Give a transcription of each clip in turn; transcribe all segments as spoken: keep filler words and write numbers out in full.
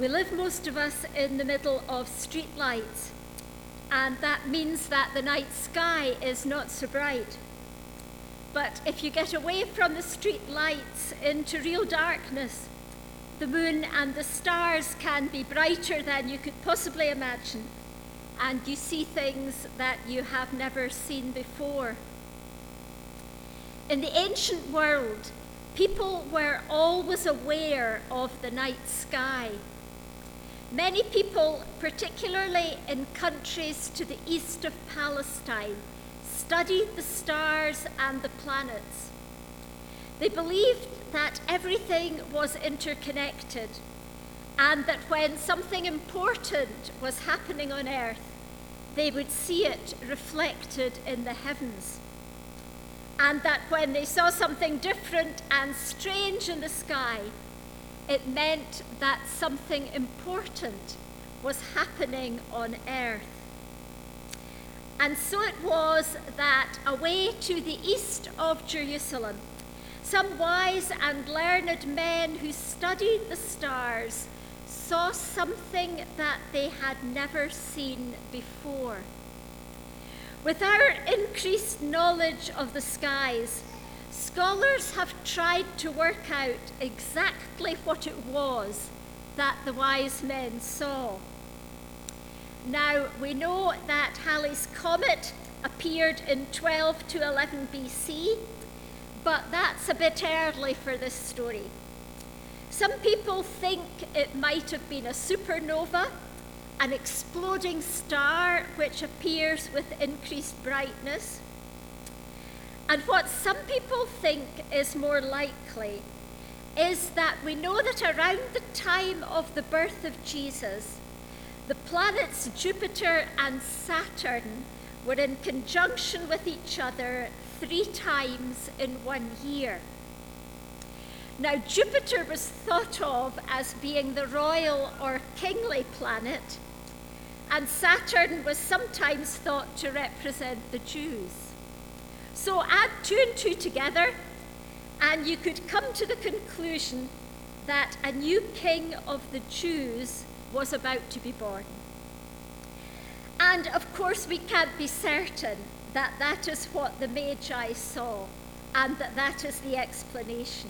We live, most of us, in the middle of street lights, and that means that the night sky is not so bright. But if you get away from the street lights into real darkness, the moon and the stars can be brighter than you could possibly imagine, and you see things that you have never seen before. In the ancient world, people were always aware of the night sky. Many people, particularly in countries to the east of Palestine, studied the stars and the planets. They believed that everything was interconnected, and that when something important was happening on Earth, they would see it reflected in the heavens. And that when they saw something different and strange in the sky, it meant that something important was happening on Earth. And so it was that away to the east of Jerusalem, some wise and learned men who studied the stars saw something that they had never seen before. With our increased knowledge of the skies, scholars have tried to work out exactly what it was that the wise men saw. Now, we know that Halley's Comet appeared in twelve to eleven B C, but that's a bit early for this story. Some people think it might have been a supernova, an exploding star which appears with increased brightness. And what some people think is more likely is that we know that around the time of the birth of Jesus, the planets Jupiter and Saturn were in conjunction with each other three times in one year. Now, Jupiter was thought of as being the royal or kingly planet, and Saturn was sometimes thought to represent the Jews. So add two and two together, and you could come to the conclusion that a new king of the Jews was about to be born. And of course, we can't be certain that that is what the Magi saw, and that that is the explanation.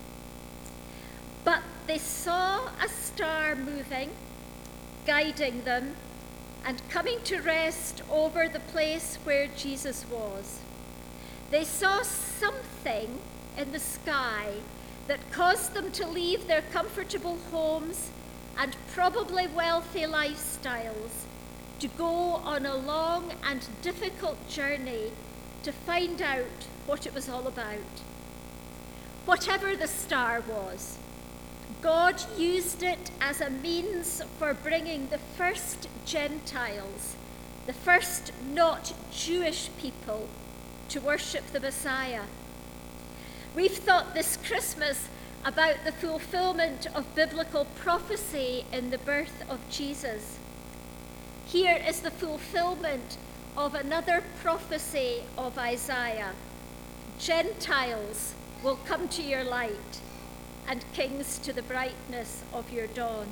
But they saw a star moving, guiding them, and coming to rest over the place where Jesus was. They saw something in the sky that caused them to leave their comfortable homes and probably wealthy lifestyles to go on a long and difficult journey to find out what it was all about. Whatever the star was, God used it as a means for bringing the first Gentiles, the first not Jewish people, to worship the Messiah. We've thought this Christmas about the fulfillment of biblical prophecy in the birth of Jesus. Here is the fulfillment of another prophecy of Isaiah. Gentiles will come to your light, and kings to the brightness of your dawn.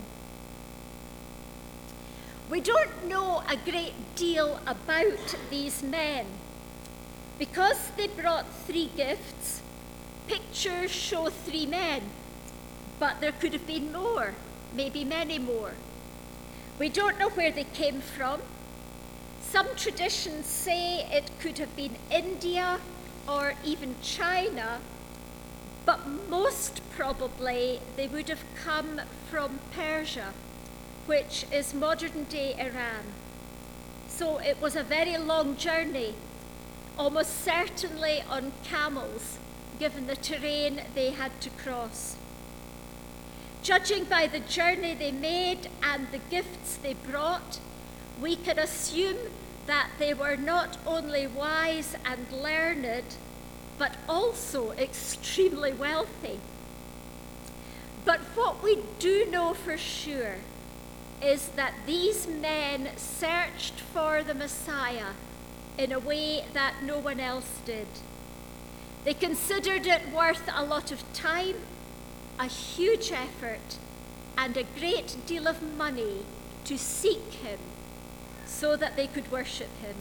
We don't know a great deal about these men. Because they brought three gifts, pictures show three men, but there could have been more, maybe many more. We don't know where they came from. Some traditions say it could have been India or even China, but most probably they would have come from Persia, which is modern-day Iran. So it was a very long journey, almost certainly on camels, given the terrain they had to cross. Judging by the journey they made and the gifts they brought, we can assume that they were not only wise and learned, but also extremely wealthy. But what we do know for sure is that these men searched for the Messiah in a way that no one else did. They considered it worth a lot of time, a huge effort, and a great deal of money to seek him so that they could worship him.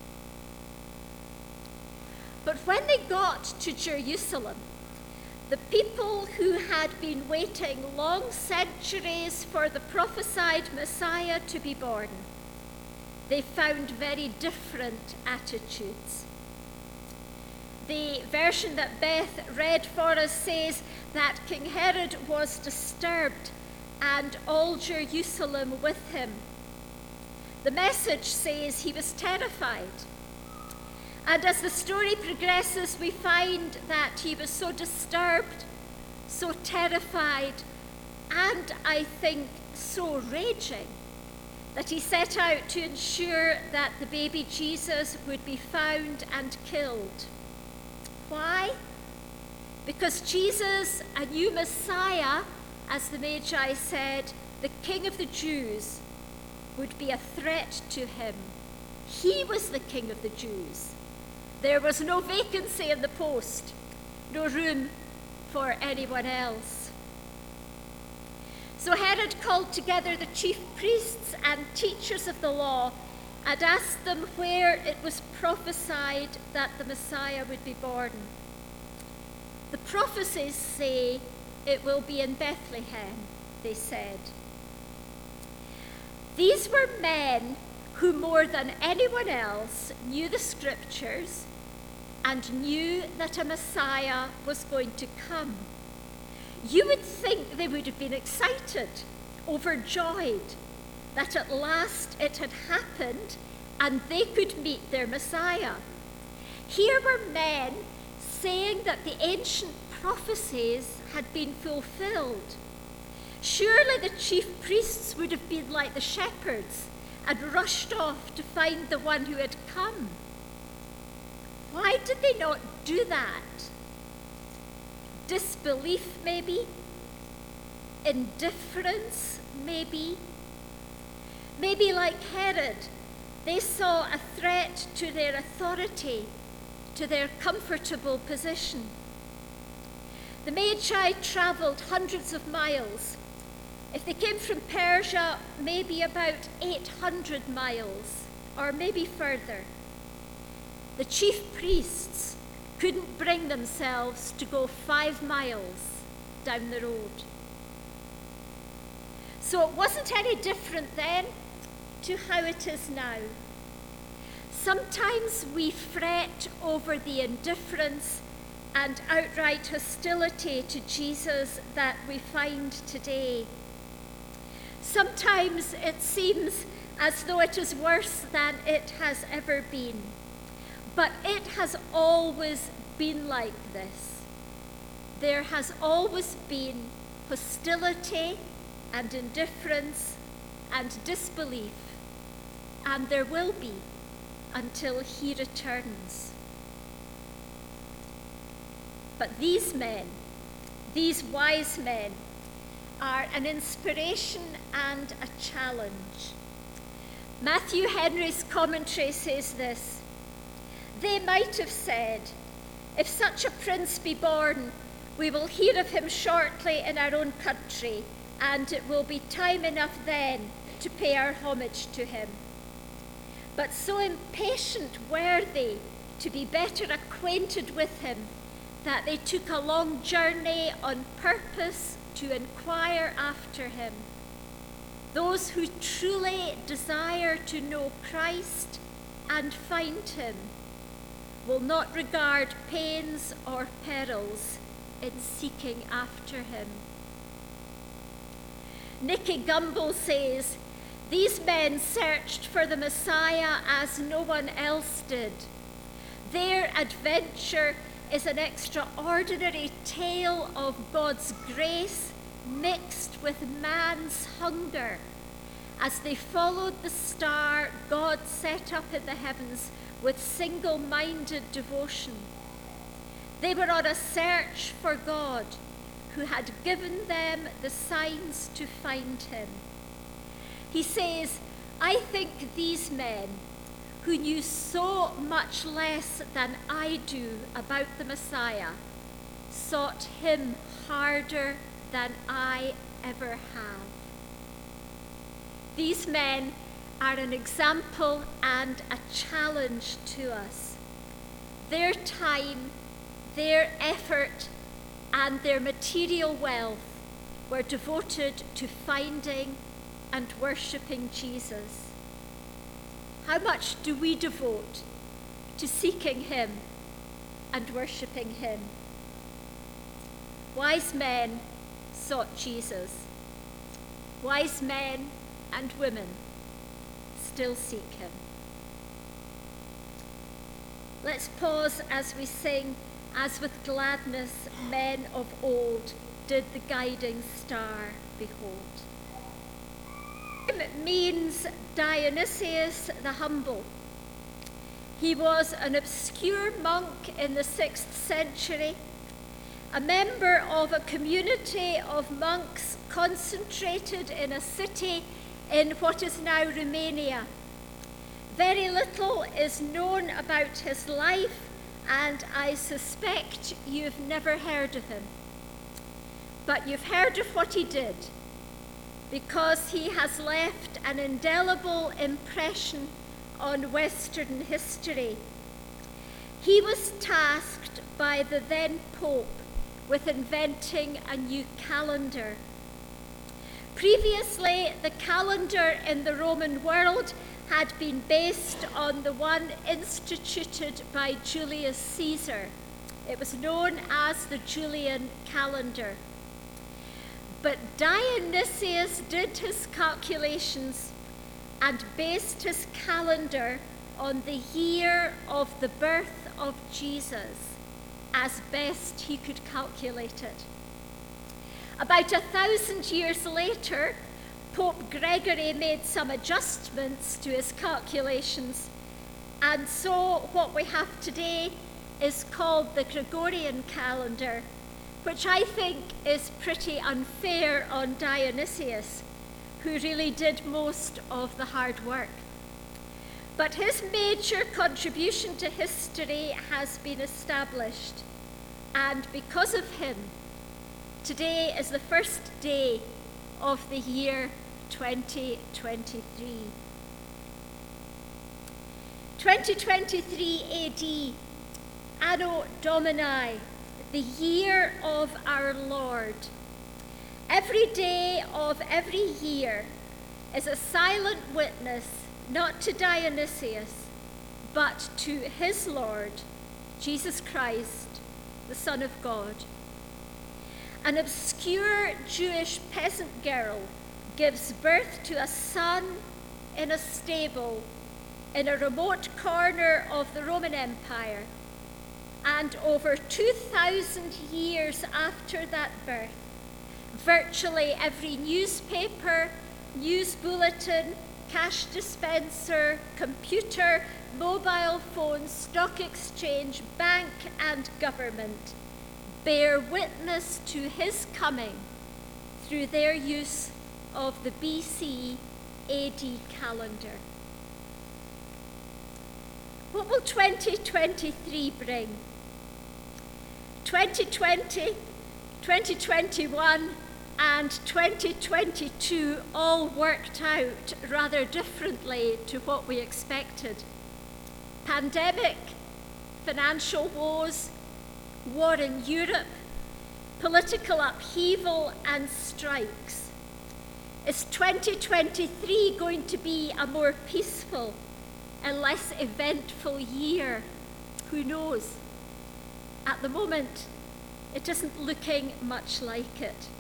But when they got to Jerusalem, the people who had been waiting long centuries for the prophesied Messiah to be born, they found very different attitudes. The version that Beth read for us says that King Herod was disturbed and all Jerusalem with him. The Message says he was terrified. And as the story progresses, we find that he was so disturbed, so terrified, and I think so raging, that he set out to ensure that the baby Jesus would be found and killed. Why? Because Jesus, a new Messiah, as the Magi said, the King of the Jews, would be a threat to him. He was the King of the Jews. There was no vacancy in the post, no room for anyone else. So Herod called together the chief priests and teachers of the law and asked them where it was prophesied that the Messiah would be born. The prophecies say it will be in Bethlehem, they said. These were men who more than anyone else knew the scriptures and knew that a Messiah was going to come. You would think they would have been excited, overjoyed, that at last it had happened and they could meet their Messiah. Here were men saying that the ancient prophecies had been fulfilled. Surely the chief priests would have been like the shepherds and rushed off to find the one who had come. Why did they not do that? Disbelief, maybe? Indifference, maybe? Maybe like Herod, they saw a threat to their authority, to their comfortable position. The Magi travelled hundreds of miles. If they came from Persia, maybe about eight hundred miles, or maybe further. The chief priests couldn't bring themselves to go five miles down the road. So it wasn't any different then to how it is now. Sometimes we fret over the indifference and outright hostility to Jesus that we find today. Sometimes it seems as though it is worse than it has ever been. But it has always been like this. There has always been hostility and indifference and disbelief, and there will be until he returns. But these men, these wise men, are an inspiration and a challenge. Matthew Henry's commentary says this: they might have said, if such a prince be born, we will hear of him shortly in our own country, and it will be time enough then to pay our homage to him. But so impatient were they to be better acquainted with him, that they took a long journey on purpose to inquire after him. Those who truly desire to know Christ and find him will not regard pains or perils in seeking after him. Nicky Gumbel says, these men searched for the Messiah as no one else did. Their adventure is an extraordinary tale of God's grace mixed with man's hunger as they followed the star God set up in the heavens with single-minded devotion. They were on a search for God, who had given them the signs to find him. He says, I think these men, who knew so much less than I do about the Messiah, sought him harder than I ever have. These men are an example and a challenge to us. Their time, their effort, and their material wealth were devoted to finding and worshipping Jesus. How much do we devote to seeking him and worshipping him? Wise men sought Jesus. Wise men and women still seek him. Let's pause as we sing, "As with gladness men of old did the guiding star behold." It means Dionysius the Humble. He was an obscure monk in the sixth century, a member of a community of monks concentrated in a city in what is now Romania. Very little is known about his life, and I suspect you've never heard of him. But you've heard of what he did, because he has left an indelible impression on Western history. He was tasked by the then Pope with inventing a new calendar. Previously, the calendar in the Roman world had been based on the one instituted by Julius Caesar. It was known as the Julian calendar. But Dionysius did his calculations and based his calendar on the year of the birth of Jesus as best he could calculate it. About a thousand years later, Pope Gregory made some adjustments to his calculations, and so what we have today is called the Gregorian calendar, which I think is pretty unfair on Dionysius, who really did most of the hard work. But his major contribution to history has been established, and because of him, today is the first day of the year twenty twenty-three. twenty twenty-three A D, Anno Domini, the year of our Lord. Every day of every year is a silent witness, not to Dionysius, but to his Lord, Jesus Christ, the Son of God. An obscure Jewish peasant girl gives birth to a son in a stable in a remote corner of the Roman Empire. And over two thousand years after that birth, virtually every newspaper, news bulletin, cash dispenser, computer, mobile phone, stock exchange, bank, and government bear witness to his coming through their use of the B C A D calendar. What will twenty twenty-three bring? twenty twenty, twenty twenty-one, and twenty twenty-two all worked out rather differently to what we expected. Pandemic, financial woes, war in Europe, political upheaval and strikes. Is twenty twenty-three going to be a more peaceful and less eventful year? Who knows? At the moment, it isn't looking much like it.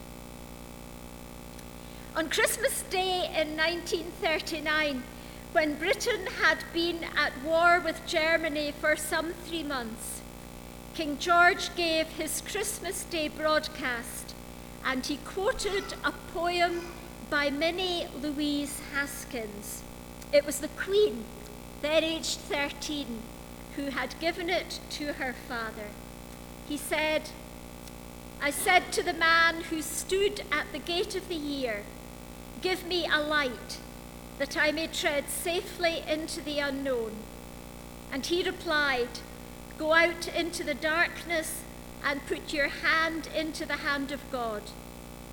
On Christmas Day in nineteen thirty-nine, when Britain had been at war with Germany for some three months, King George gave his Christmas Day broadcast, and he quoted a poem by Minnie Louise Haskins. It was the Queen, then aged thirteen, who had given it to her father. He said, "I said to the man who stood at the gate of the year, 'Give me a light, that I may tread safely into the unknown.' And he replied, 'Go out into the darkness and put your hand into the hand of God.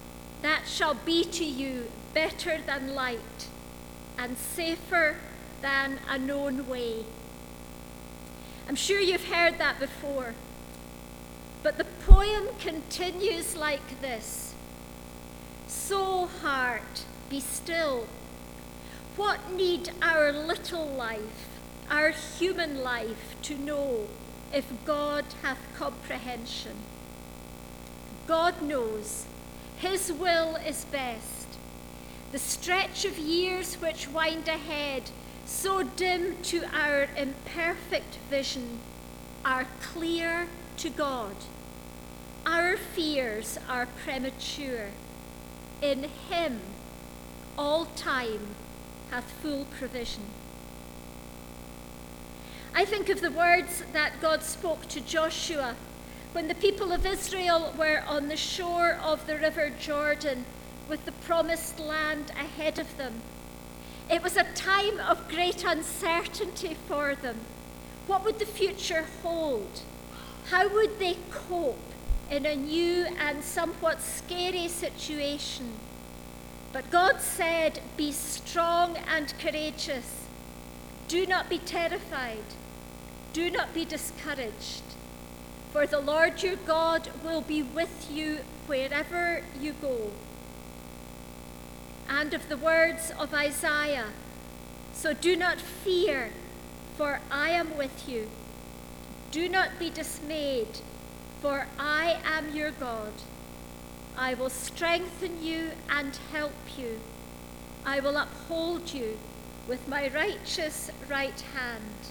that shall be to you better than light and safer than a known way. I'm sure you've heard that before, but the poem continues like this. So heart, be still. What need our little life, our human life, to know if God hath comprehension? God knows, his will is best. The stretch of years which wind ahead, so dim to our imperfect vision, are clear to God. Our fears are premature. In him all time hath full provision. I think of the words that God spoke to Joshua when the people of Israel were on the shore of the river Jordan with the promised land ahead of them. It was a time of great uncertainty for them. What would the future hold? How would they cope in a new and somewhat scary situation? But God said, be strong and courageous. Do not be terrified. Do not be discouraged. For the Lord your God will be with you wherever you go. And of the words of Isaiah, so do not fear, for I am with you. Do not be dismayed, for I am your God. I will strengthen you and help you. I will uphold you with my righteous right hand.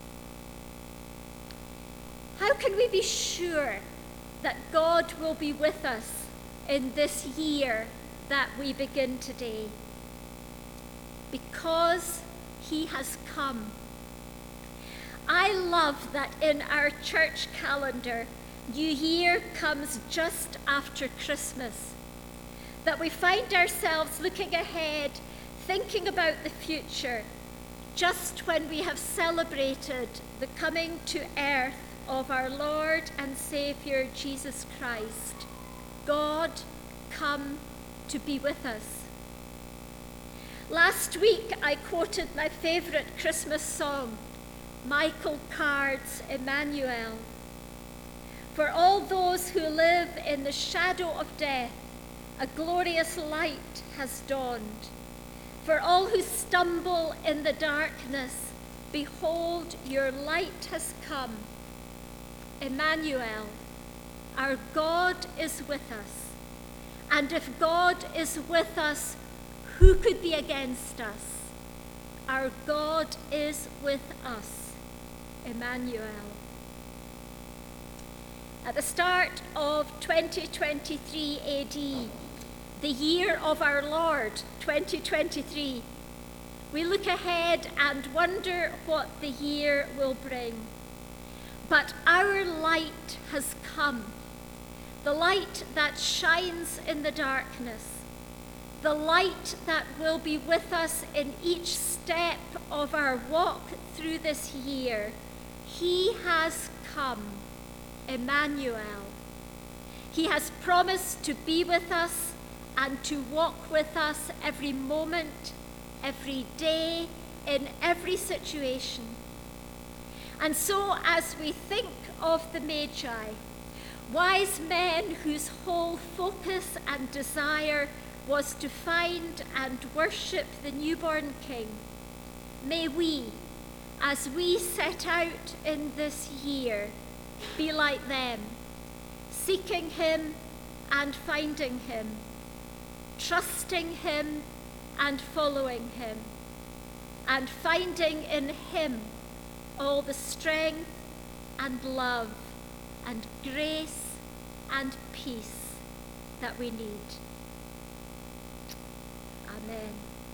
How can we be sure that God will be with us in this year that we begin today? Because he has come. I love that in our church calendar, New Year comes just after Christmas, that we find ourselves looking ahead, thinking about the future, just when we have celebrated the coming to earth of our Lord and Saviour Jesus Christ. God come to be with us. Last week I quoted my favourite Christmas song, Michael Card's Emmanuel. For all those who live in the shadow of death, a glorious light has dawned. For all who stumble in the darkness, behold, your light has come. Emmanuel, our God is with us. And if God is with us, who could be against us? Our God is with us. Emmanuel. At the start of twenty twenty-three A D, the year of our Lord, twenty twenty-three, we look ahead and wonder what the year will bring. But our light has come, the light that shines in the darkness, the light that will be with us in each step of our walk through this year. He has come, Emmanuel. He has promised to be with us and to walk with us every moment, every day, in every situation. And so as we think of the Magi, wise men whose whole focus and desire was to find and worship the newborn King, may we, as we set out in this year, be like them, seeking him and finding him, trusting him and following him, and finding in him all the strength and love and grace and peace that we need. Amen.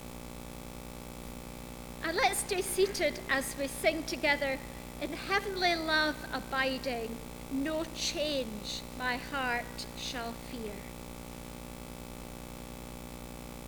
And let's stay seated as we sing together, in heavenly love abiding, no change my heart shall fear.